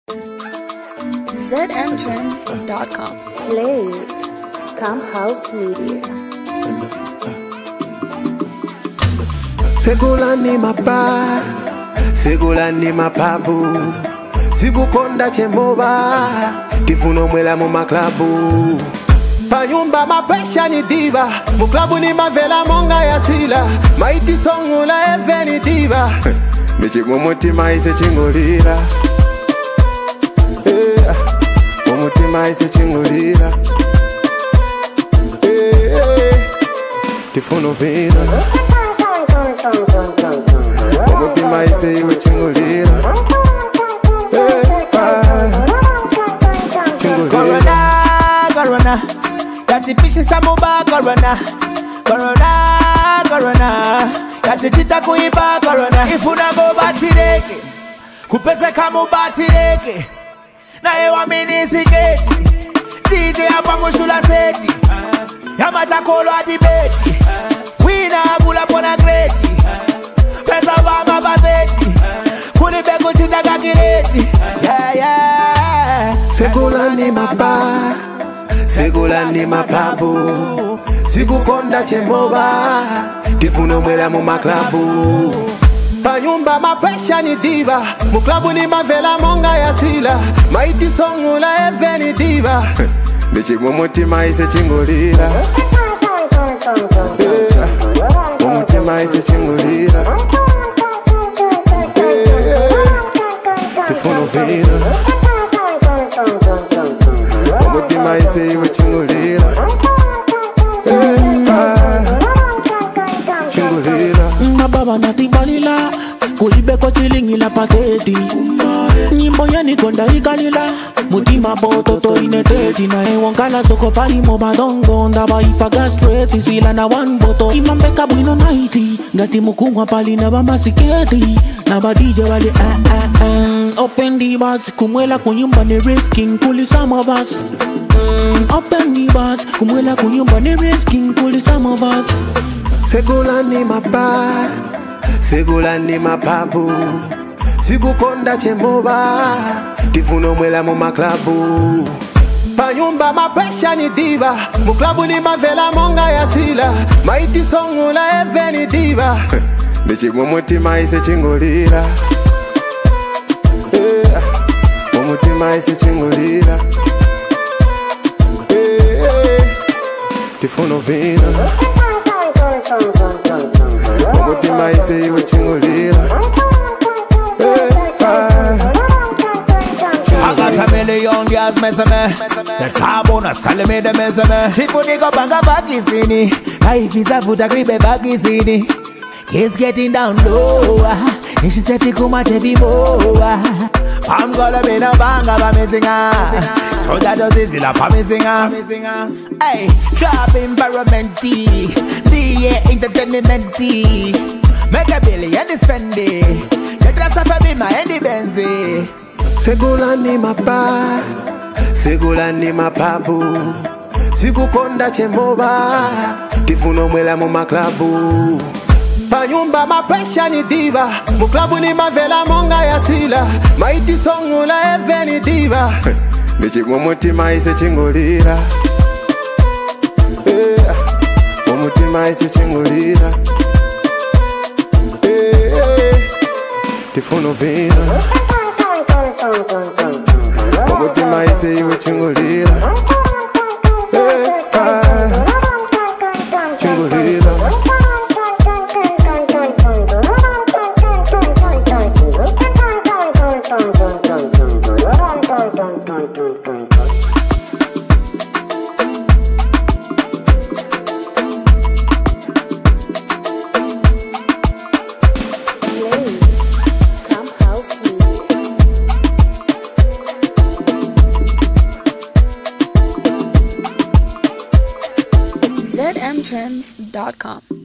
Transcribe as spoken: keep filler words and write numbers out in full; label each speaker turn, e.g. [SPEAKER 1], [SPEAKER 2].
[SPEAKER 1] Z M Trends dot com.
[SPEAKER 2] Played Camp House Media.
[SPEAKER 3] Segulani mapa, segulani mapabu, sikukonda chemoba, tifuno mwela mu maklabu. Panyumba mapesha ni diva, muklabu ni mavela monga ya sila, maiti songula eve ni diva. Mechi mumutima ise chingulira, eh, mumutima ise chingulira, eh, tifuno vina. Mumutima ise iwe chingulira, eh, ah, chingulira.
[SPEAKER 4] Corona, got the pictures of Muba Corona, Corona, Corona, got the chita kuiba Corona. If you go batireke, kupese kamu batireke, na ewa mini sigeti, D J apangu shula seti, yama chakolo adibeti, wina bula pona greti, pesa wama bazeti, kulibeko chita kakireti, yeah yeah.
[SPEAKER 3] Segulani mapa, segulani mapabu, sikukonda chemoba, tifuno mwela mu maklabu. Panyumba mapesha ni diva, muklabu ni mavela monga ya sila, maiti songula eve ni diva. Mechi mumutima ise chingulira, eh, mumutima ise chingulira, eh, tifuno vina. Mumutima ise iwe chingulira, eh, ah, chingulira.
[SPEAKER 5] Mababa nati valila, kulibeko chilingi la pateti. Nyimbo yani konda ikalila, mutima bototo ineteti. Na ewonkala soko pali mo badongo, ndaba ifaga straight, isila na one boto. Imambeka bwino naiti, ngati mukungwa pali na bamasiketi. Na ba D J wale ah ah ah. Open the bars, kumwela kunyumba ni risking, kuli some of us. Mm, open the bars, kumwela kunyumba ni risking, kuli some of us.
[SPEAKER 3] Segulani mapa, segulani mapabu, sikukonda chemoba, tifuno mwela mu maklabu. Panyumba mapesha ni diva, muklabu ni mavela monga ya sila, maiti songula eve ni diva. Mechi mumutima ise chingulira, eh, mumutima ise chingulira, eh, tifuno vina. Mumutima ise iwe chingulira, eh, ah,
[SPEAKER 4] I got a million girls messing me. The carbon is telling me the messing me. She put it up and got baggy sini. I visa put a gribe baggy sini. Kids getting down low, and she said, "Tikuma tebi moa." I'm gonna be no banga ba missing her. How that does this la pa missing her. Hey, club environment, the entertainment, make a billion and spend it. Get yourself a be my Andy Benzi.
[SPEAKER 3] segulani mapa, segulani mapabu, sikukonda chemoba, tifuno mwela mu maklabu. Panyumba mapesha ni diva, muklabu ni mavela monga ya sila, maiti songula eve ni diva. Mechi mumutima ise chingulira, eh, mumutima ise chingulira, eh, tifuno vina. Mumutima ise iwe chingulira, eh, ah, chingulira.
[SPEAKER 2] Played Camp House Media.
[SPEAKER 1] Z M Trends dot com.